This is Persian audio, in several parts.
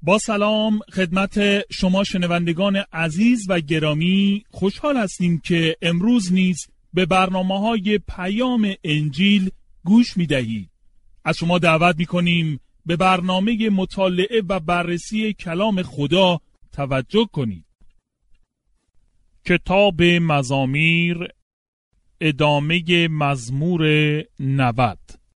با سلام خدمت شما شنوندگان عزیز و گرامی، خوشحال هستیم که امروز نیز به برنامه‌های پیام انجیل گوش می‌دهید. از شما دعوت می‌کنیم به برنامه مطالعه و بررسی کلام خدا توجه کنید. کتاب مزامیر، ادامه مزمور 90.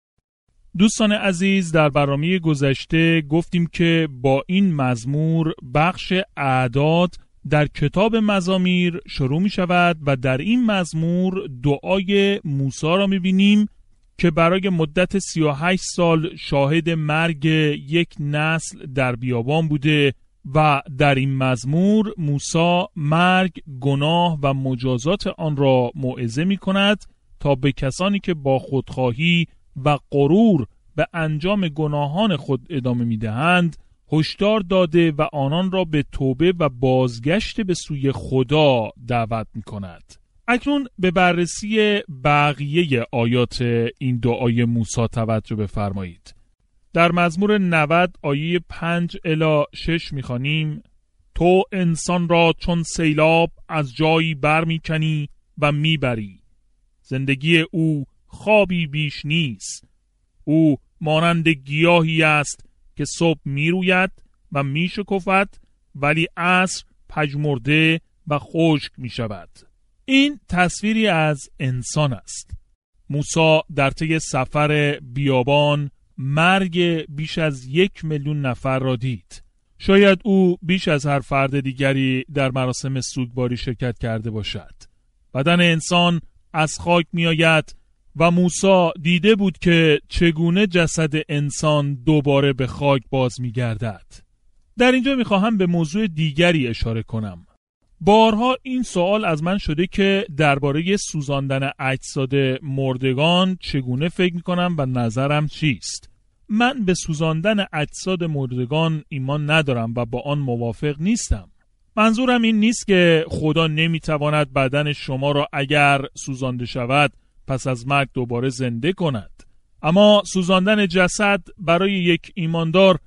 دوستان عزیز، در برنامه گذشته گفتیم که با این مزمور بخش اعداد در کتاب مزامیر شروع می شود و در این مزمور دعای موسی را می بینیم که برای مدت 38 سال شاهد مرگ یک نسل در بیابان بوده و در این مزمور موسی مرگ، گناه و مجازات آن را موعظه می کند تا به کسانی که با خودخواهی و غرور به انجام گناهان خود ادامه می‌دهند هشدار داده و آنان را به توبه و بازگشت به سوی خدا دعوت می‌کند. اکنون به بررسی بقیه آیات این دعای موسی توجه بفرمایید. در مزمور 90 آیه 5 الی 6 می‌خوانیم: تو انسان را چون سیلاب از جایی برمی‌کنی و میبری. زندگی او خوابی بیش نیست. او مانند گیاهی است که صبح می روید و می شکفد ولی عصر پژمرده و خشک می شود. این تصویری از انسان است. موسی در طی سفر بیابان مرگ بیش از 1,000,000 نفر را دید. شاید او بیش از هر فرد دیگری در مراسم سوگواری شرکت کرده باشد. بدن انسان از خاک می آید و موسی دیده بود که چگونه جسد انسان دوباره به خاک باز می گردد. در اینجا می خواهم به موضوع دیگری اشاره کنم. بارها این سوال از من شده که درباره سوزاندن اجساد مردگان چگونه فکر می کنم و نظرم چیست. من به سوزاندن اجساد مردگان ایمان ندارم و با آن موافق نیستم. منظورم این نیست که خدا نمی تواند بدن شما را اگر سوزانده شود پس از مرگ دوباره زنده کند. اما سوزاندن جسد برای یک ایماندار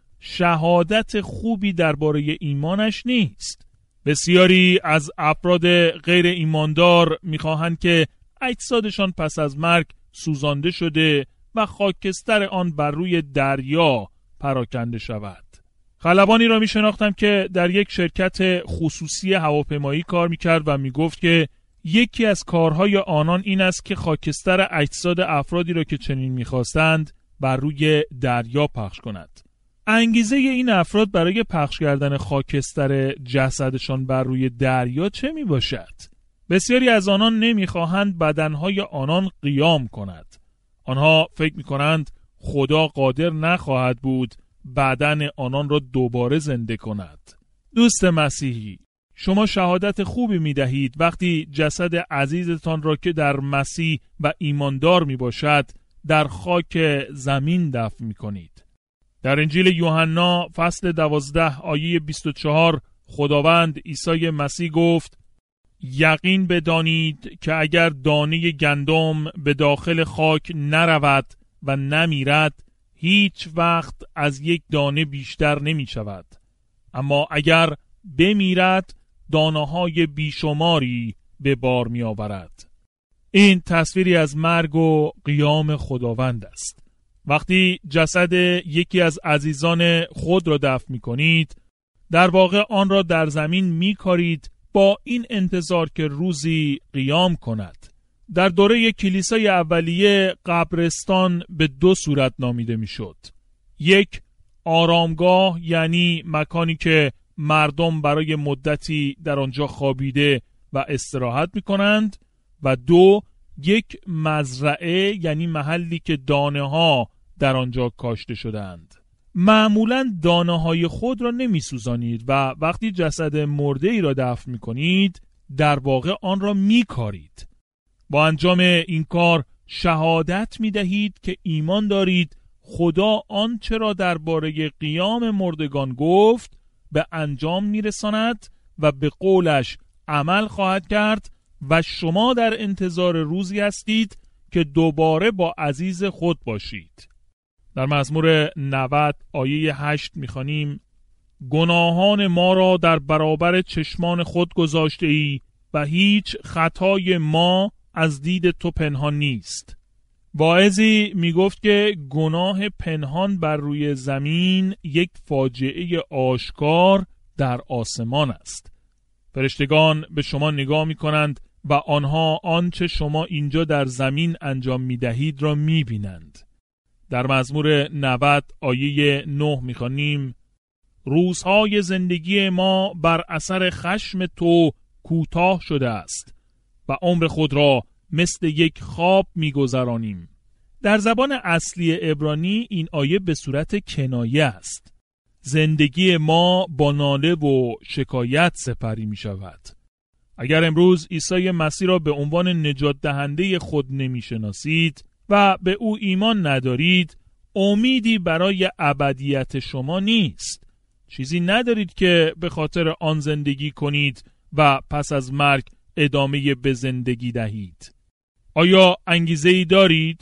شهادت خوبی درباره ایمانش نیست. بسیاری از افراد غیر ایماندار می‌خواهند که اجسادشان پس از مرگ سوزانده شده و خاکستر آن بر روی دریا پراکنده شود. خلبانی را می‌شناختم که در یک شرکت خصوصی هواپیمایی کار می‌کرد و می‌گفت که یکی از کارهای آنان این است که خاکستر اجساد افرادی را که چنین می‌خواستند بر روی دریا پخش کند. انگیزه این افراد برای پخش کردن خاکستر جسدشان بر روی دریا چه میباشد؟ بسیاری از آنان نمیخواهند بدنهای آنان قیام کند. آنها فکر میکنند خدا قادر نخواهد بود بدن آنان را دوباره زنده کند. دوست مسیحی، شما شهادت خوبی میدهید وقتی جسد عزیزتان را که در مسیح و ایماندار میباشد در خاک زمین دفن میکنید. در انجیل یوحنا فصل 12 آیه 24 خداوند عیسی مسیح گفت: یقین بدانید که اگر دانه گندم به داخل خاک نرود و نمیرد هیچ وقت از یک دانه بیشتر نمی شود، اما اگر بمیرد دانه‌های بیشماری به بار می آورد. این تصویری از مرگ و قیام خداوند است. وقتی جسد یکی از عزیزان خود را دفن می کنید، در واقع آن را در زمین می کارید با این انتظار که روزی قیام کند. در دوره کلیسای اولیه قبرستان به دو صورت نامیده می شد. یک، آرامگاه، یعنی مکانی که مردم برای مدتی در آنجا خوابیده و استراحت می کنند، و دو، یک مزرعه، یعنی محلی که دانه ها در آنجا کاشته شدند. معمولاً دانه های خود را نمی سوزانید و وقتی جسد مرده ای را دفن می کنید در واقع آن را می کارید. با انجام این کار شهادت می دهید که ایمان دارید خدا آنچه را درباره قیام مردگان گفت به انجام می رساند و به قولش عمل خواهد کرد و شما در انتظار روزی هستید که دوباره با عزیز خود باشید. در مزمور 90 آیه 8 می‌خوانیم: گناهان ما را در برابر چشمان خود گذاشته ای و هیچ خطای ما از دید تو پنهان نیست. واعظی میگفت که گناه پنهان بر روی زمین یک فاجعه آشکار در آسمان است. فرشتگان به شما نگاه میکنند و آنها آنچه شما اینجا در زمین انجام میدهید را میبینند. در مزمور 90 آیه 9 میخوانیم: روزهای زندگی ما بر اثر خشم تو کوتاه شده است و عمر خود را مثل یک خواب میگذرانیم. در زبان اصلی عبرانی این آیه به صورت کنایه است. زندگی ما با ناله و شکایت سپری می شود. اگر امروز عیسی مسیح را به عنوان نجات دهنده خود نمی شناسید و به او ایمان ندارید، امیدی برای ابدیت شما نیست. چیزی ندارید که به خاطر آن زندگی کنید و پس از مرگ ادامه به زندگی دهید. آیا انگیزه‌ای دارید؟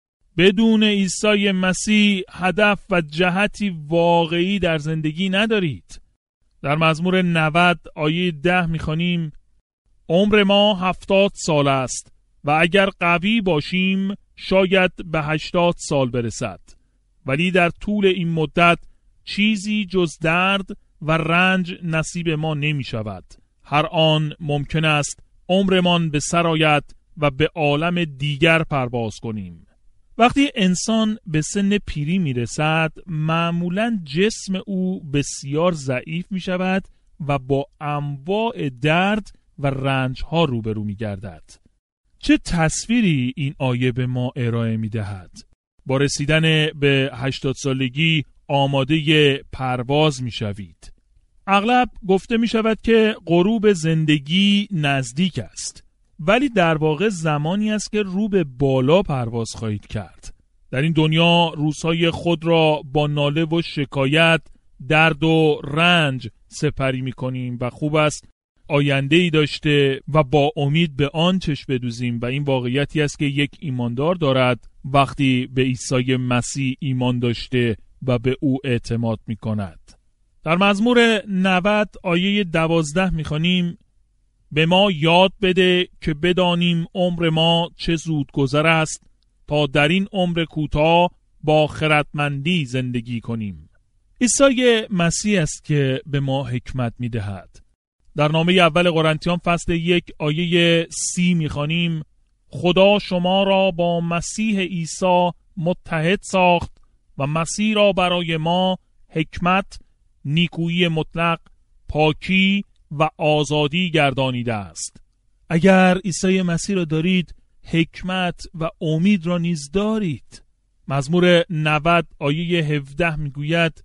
بدون عیسی مسیح هدف و جهتی واقعی در زندگی ندارید. در مزمور 90 آیه 10 می‌خوانیم: عمر ما 70 سال است و اگر قوی باشیم شاید به 80 سال برسد، ولی در طول این مدت چیزی جز درد و رنج نصیب ما نمی شود. هر آن ممکن است عمرمان به سر آید و به عالم دیگر پرواز کنیم. وقتی انسان به سن پیری می رسد، معمولاً جسم او بسیار ضعیف می شود و با انواع درد و رنج ها روبرو می گردد. چه تصویری این آیه به ما ارائه می دهد؟ با رسیدن به 80 سالگی آماده پرواز می شوید. اغلب گفته می شود که غروب زندگی نزدیک است، ولی در واقع زمانی است که رو به بالا پرواز خواهید کرد. در این دنیا روزهای خود را با ناله و شکایت، درد و رنج سپری می کنیم و خوب است آینده‌ای داشته و با امید به آن چشم بدوزیم و این واقعیتی است که یک ایماندار دارد وقتی به عیسی مسیح ایمان داشته و به او اعتماد می کند. در مزمور 90 آیه 12 می خوانیم: به ما یاد بده که بدانیم عمر ما چه زود گذر است تا در این عمر کوتاه با خردمندی زندگی کنیم. عیسی مسیح است که به ما حکمت می دهد. در نامه اول قرنتیان فصل 1 آیه 30 می خوانیم: خدا شما را با مسیح عیسی متحد ساخت و مسیح را برای ما حکمت، نیکویی مطلق، پاکی و آزادی گردانیده است. اگر عیسی مسیح را دارید، حکمت و امید را نیز دارید. مزمور 90 آیه 17 میگوید: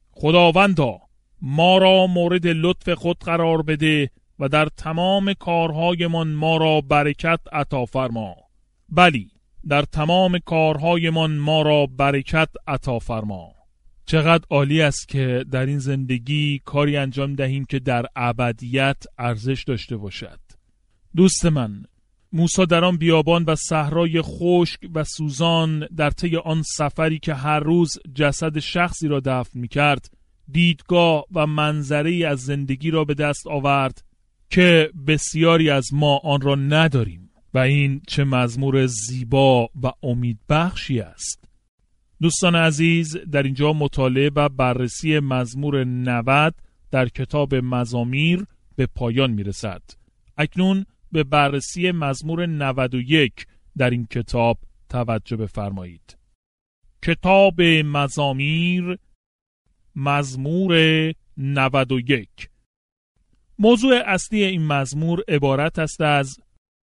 خداوندا ما را مورد لطف خود قرار بده و در تمام کارهایمان ما را برکت عطا فرما. بلی، در تمام کارهایمان ما را برکت عطا فرما. چقدر عالی است که در این زندگی کاری انجام دهیم که در ابدیت ارزش داشته باشد. دوست من، موسی در آن بیابان و صحرای خشک و سوزان در طی آن سفری که هر روز جسد شخصی را دفن می‌کرد، دیدگاه و منظری از زندگی را به دست آورد که بسیاری از ما آن را نداریم و این چه مزمور زیبا و امیدبخشی است. دوستان عزیز، در اینجا مطالعه و بررسی مزمور 90 در کتاب مزامیر به پایان میرسد. اکنون به بررسی مزمور 91 در این کتاب توجه بفرمایید. کتاب مزامیر، مزمور 91. موضوع اصلی این مزمور عبارت است از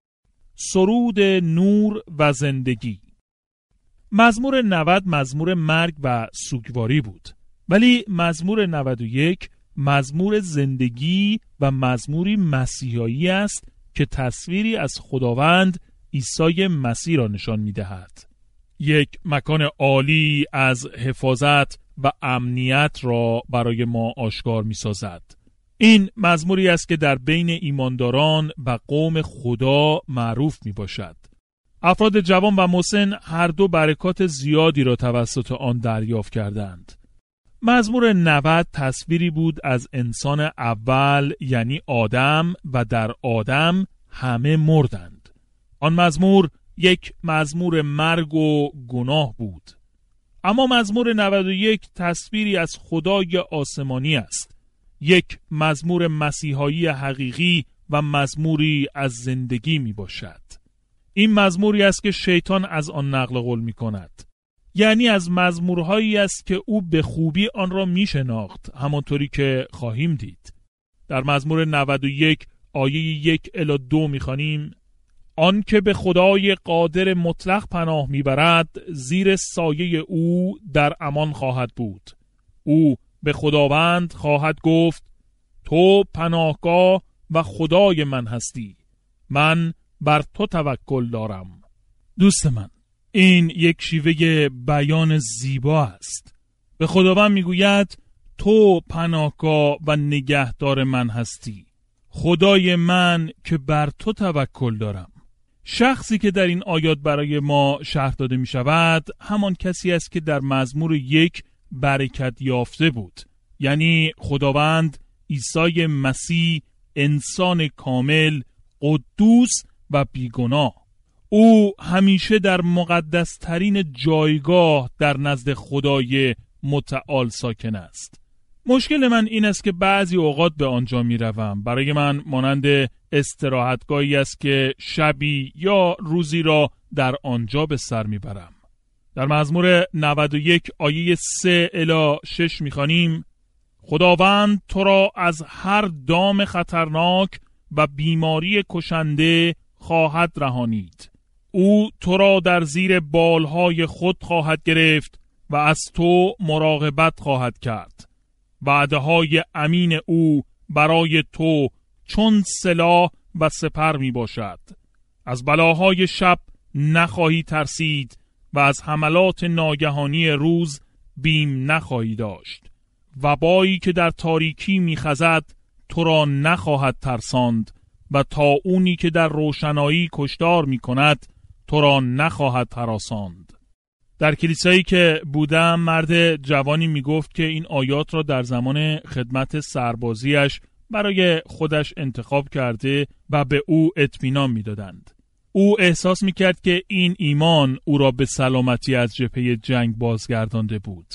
سرود نور و زندگی. مزمور 90 مزمور مرگ و سوگواری بود، ولی مزمور 91 مزمور زندگی و مزموری مسیحایی است که تصویری از خداوند عیسی مسیح را نشان می‌دهد. یک مکان عالی از حفاظت و امنیت را برای ما آشکار می‌سازد. این مزموری است که در بین ایمانداران و قوم خدا معروف می‌باشد. افراد جوان و مسن هر دو برکات زیادی را توسط آن دریافت کردند. مزمور 90 تصویری بود از انسان اول یعنی آدم و در آدم همه مردند. آن مزمور یک مزمور مرگ و گناه بود. اما مزمور 91 تصویری از خدای آسمانی است. یک مزمور مسیحایی حقیقی و مزموری از زندگی می باشد. این مزموری است که شیطان از آن نقل قول می کند. یعنی از مزمورهایی است که او به خوبی آن را می شناخت، همانطوری که خواهیم دید. در مزمور 91 آیه 1 الی 2 می خوانیم: آن که به خدای قادر مطلق پناه می برد زیر سایه او در امان خواهد بود. او به خداوند خواهد گفت: تو پناهگاه و خدای من هستی، من بر تو توکل دارم. دوست من، این یک شیوه بیان زیبا است. به خداوند میگوید تو پناهگاه و نگهدار من هستی، خدای من که بر تو توکل دارم. شخصی که در این آیات برای ما شرح داده می شود همان کسی است که در مزمور 1 برکت یافته بود، یعنی خداوند عیسی مسیح، انسان کامل، قدوس و بیگناه. او همیشه در مقدس ترین جایگاه در نزد خدای متعال ساکن است. مشکل من این است که بعضی اوقات به آنجا می روم. برای من مانند استراحتگاهی است که شبی یا روزی را در آنجا به سر می برم. در مزمور 91 آیه 3 الی 6 می خوانیم: خداوند تو را از هر دام خطرناک و بیماری کشنده خواهد رهانید. او تو را در زیر بالهای خود خواهد گرفت و از تو مراقبت خواهد کرد. وعده‌های امین او برای تو چون سلاح و سپر می باشد. از بلاهای شب نخواهی ترسید و از حملات ناگهانی روز بیم نخواهی داشت. وبایی که در تاریکی می خزد تو را نخواهد ترساند و طاعونی که در روشنایی کشتار می کند تو را نخواهد هراساند. در کلیسایی که بودم مرد جوانی می گفت که این آیات را در زمان خدمت سربازیش برای خودش انتخاب کرده و به او اطمینان می دادند. او احساس می کرد که این ایمان او را به سلامتی از جبهه جنگ بازگردانده بود.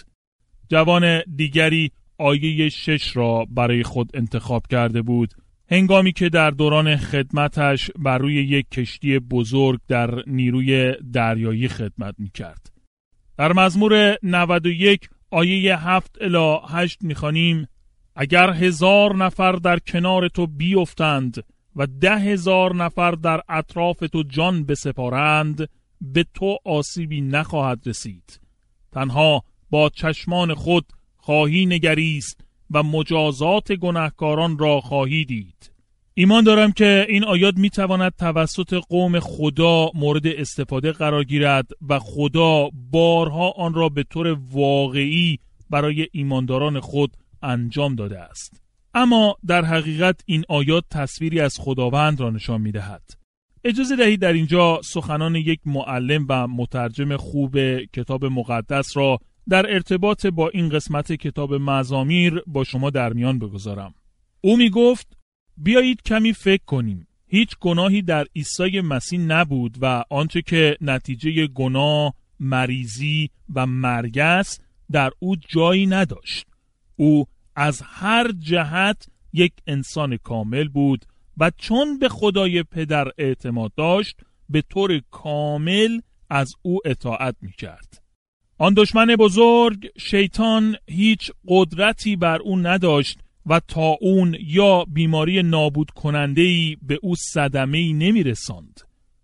جوان دیگری آیه 6 را برای خود انتخاب کرده بود، هنگامی که در دوران خدمتش بر روی یک کشتی بزرگ در نیروی دریایی خدمت می کرد. در مزمور 91 آیه 7 الی 8 می خوانیم: اگر 1000 نفر در کنار تو بیفتند و 10,000 نفر در اطراف تو جان بسپارند به تو آسیبی نخواهد رسید. تنها با چشمان خود خواهی نگریست و مجازات گناهکاران را خواهی دید. ایمان دارم که این آیات میتواند توسط قوم خدا مورد استفاده قرار گیرد و خدا بارها آن را به طور واقعی برای ایمانداران خود انجام داده است. اما در حقیقت این آیات تصویری از خداوند را نشان میدهد. اجازه دهید در اینجا سخنان یک معلم و مترجم خوب کتاب مقدس را در ارتباط با این قسمت کتاب مزامیر با شما در میان بگذارم. او می گفت بیایید کمی فکر کنیم. هیچ گناهی در عیسی مسیح نبود و آنچه که نتیجه گناه، مریضی و مرگ است در او جایی نداشت. او از هر جهت یک انسان کامل بود و چون به خدای پدر اعتماد داشت به طور کامل از او اطاعت می کرد. آن دشمن بزرگ شیطان هیچ قدرتی بر او نداشت و طاعون یا بیماری نابود کننده‌ای به او صدمه‌ای نمی رساند.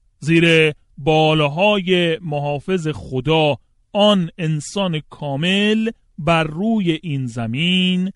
زیر بالهای محافظ خدا آن انسان کامل بر روی این زمین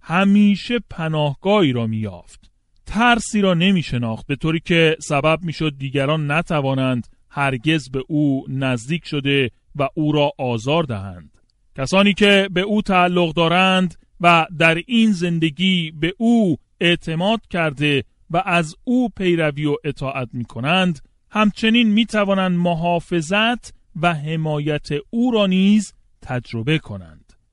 همیشه پناهگاهی را می یافت. ترسی را نمی شناخت، به طوری که سبب می شد دیگران نتوانند هرگز به او نزدیک شده و او را آزار دهند. کسانی که به او تعلق دارند و در این زندگی به او اعتماد کرده و از او پیروی و اطاعت می کنند همچنین می توانند محافظت و حمایت او را نیز تجربه کنند.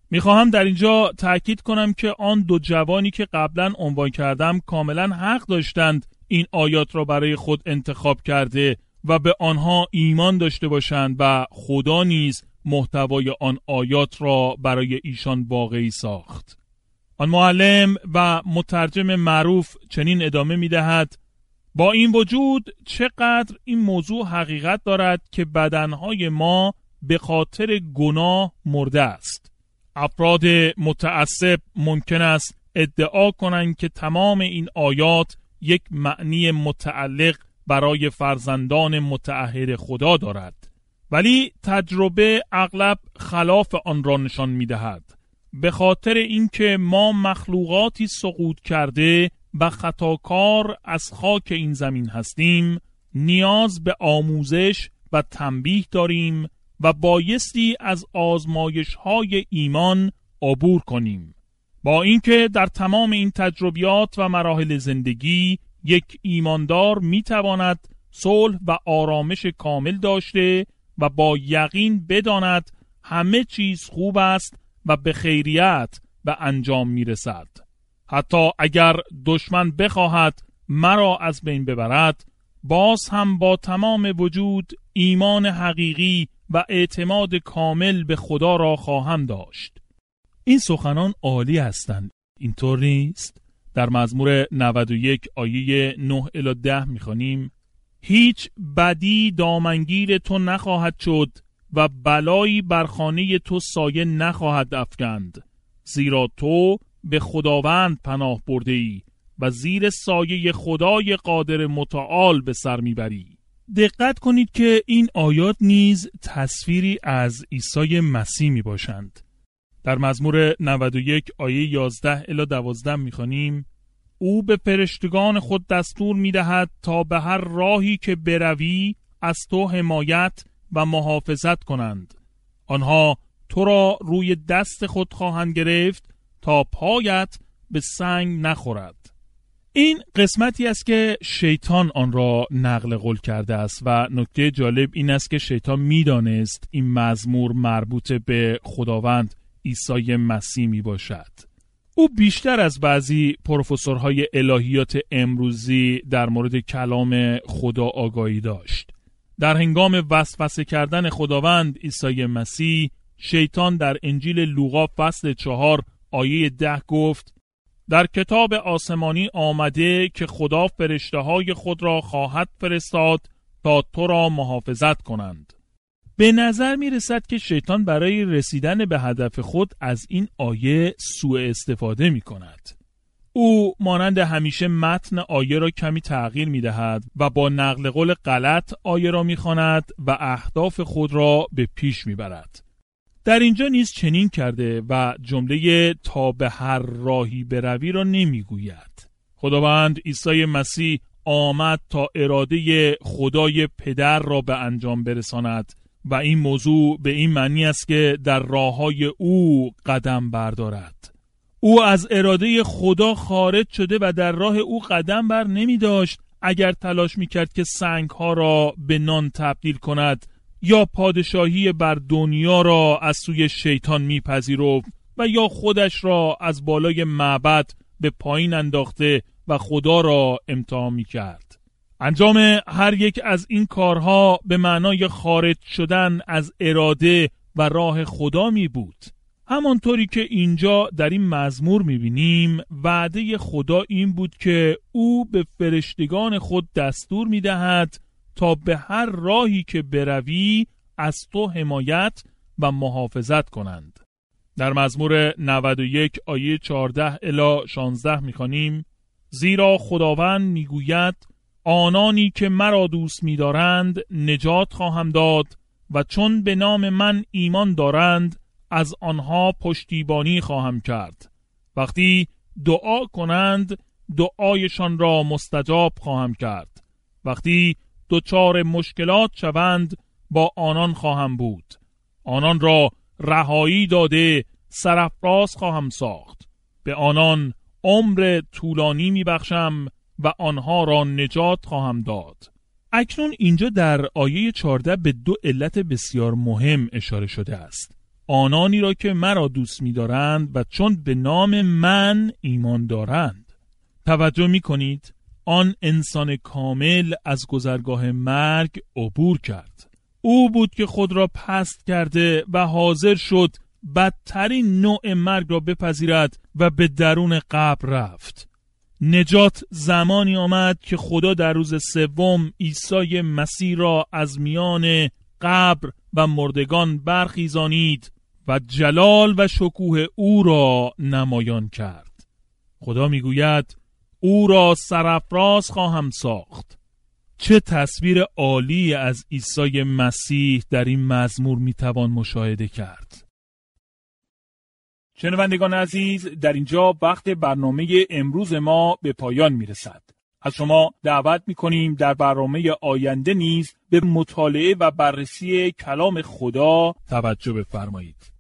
میخواهم در اینجا تأکید کنم که آن دو جوانی که قبلا عنوان کردم کاملا حق داشتند این آیات را برای خود انتخاب کرده و به آنها ایمان داشته باشند و خدا نیز محتوای آن آیات را برای ایشان واقعی ساخت. آن معلم و مترجم معروف چنین ادامه می‌دهد: با این وجود چقدر این موضوع حقیقت دارد که بدنهای ما به خاطر گناه مرده است. افراد متعصب ممکن است ادعا کنند که تمام این آیات یک معنی متعلق برای فرزندان متعهد خدا دارد، ولی تجربه اغلب خلاف آن را نشان می‌دهد. به خاطر اینکه ما مخلوقاتی سقوط کرده و خطاکار از خاک این زمین هستیم، نیاز به آموزش و تنبیه داریم و بایستی از آزمایش‌های ایمان عبور کنیم. با اینکه در تمام این تجربیات و مراحل زندگی یک ایماندار میتواند صلح و آرامش کامل داشته و با یقین بداند همه چیز خوب است و به خیریت به انجام میرسد. حتی اگر دشمن بخواهد مرا از بین ببرد، باز هم با تمام وجود ایمان حقیقی و اعتماد کامل به خدا را خواهم داشت. این سخنان عالی هستند، اینطور نیست؟ در مزمور 91 آیه 9 الی 10 میخوانیم: هیچ بدی دامنگیر تو نخواهد شد و بلایی بر خانه تو سایه نخواهد افکند، زیرا تو به خداوند پناه برده ای و زیر سایه خدای قادر متعال به سر میبری. دقت کنید که این آیات نیز تصویری از عیسی مسیح می باشند. در مزمور 91 آیه 11 الی 12 میخوانیم: او به فرشتگان خود دستور میدهد تا به هر راهی که بروی از تو حمایت و محافظت کنند. آنها تو را روی دست خود خواهند گرفت تا پایت به سنگ نخورد. این قسمتی است که شیطان آن را نقل قول کرده است و نکته جالب این است که شیطان میدانست این مزمور مربوط به خداوند عیسی مسیح می باشد. او بیشتر از بعضی پروفسورهای الهیات امروزی در مورد کلام خدا آگاهی داشت. در هنگام وسوسه کردن خداوند عیسی مسیح، شیطان در انجیل لوقا فصل 4 آیه 10 گفت: در کتاب آسمانی آمده که خدا فرشته‌های خود را خواهد فرستاد تا تو را محافظت کنند. به نظر می رسد که شیطان برای رسیدن به هدف خود از این آیه سوء استفاده می کند. او مانند همیشه متن آیه را کمی تغییر می دهد و با نقل قول غلط آیه را می خواند و اهداف خود را به پیش می برد. در اینجا نیز چنین کرده و جمله تا به هر راهی بروی را نمی گوید. خداوند عیسی مسیح آمد تا اراده خدای پدر را به انجام برساند و این موضوع به این معنی است که در راههای او قدم بردارد. او از اراده خدا خارج شده و در راه او قدم بر نمی داشت اگر تلاش می کرد که سنگ ها را به نان تبدیل کند یا پادشاهی بر دنیا را از سوی شیطان میپذیرفت و یا خودش را از بالای معبد به پایین انداخته و خدا را امتحان میکرد. انجام هر یک از این کارها به معنای خارج شدن از اراده و راه خدا می بود. همانطوری که اینجا در این مزمور میبینیم، وعده خدا این بود که او به فرشتگان خود دستور میدهد تا به هر راهی که بروی از تو حمایت و محافظت کنند. در مزمور 91 آیه 14 الی 16 میخوانیم: زیرا خداوند میگوید آنانی که مرا دوست می‌دارند نجات خواهم داد و چون به نام من ایمان دارند از آنها پشتیبانی خواهم کرد. وقتی دعا کنند دعایشان را مستجاب خواهم کرد. وقتی دچار مشکلات شوند با آنان خواهم بود. آنان را رهایی داده سرافراز خواهم ساخت. به آنان عمر طولانی میبخشم و آنها را نجات خواهم داد. اکنون اینجا در آیه 14 به دو علت بسیار مهم اشاره شده است. آنانی را که مرا دوست می‌دارند و چون به نام من ایمان دارند. توجه می‌کنید؟ آن انسان کامل از گذرگاه مرگ عبور کرد. او بود که خود را پست کرده و حاضر شد بدترین نوع مرگ را بپذیرد و به درون قبر رفت. نجات زمانی آمد که خدا در روز سوم عیسی مسیح را از میان قبر و مردگان برخیزانید و جلال و شکوه او را نمایان کرد. خدا میگوید او را سرافراز خواهم ساخت. چه تصویر عالی از عیسی مسیح در این مزمور میتوان مشاهده کرد. شنوندگان عزیز، در اینجا وقت برنامه امروز ما به پایان میرسد. از شما دعوت میکنیم در برنامه آینده نیز به مطالعه و بررسی کلام خدا توجه بفرمایید.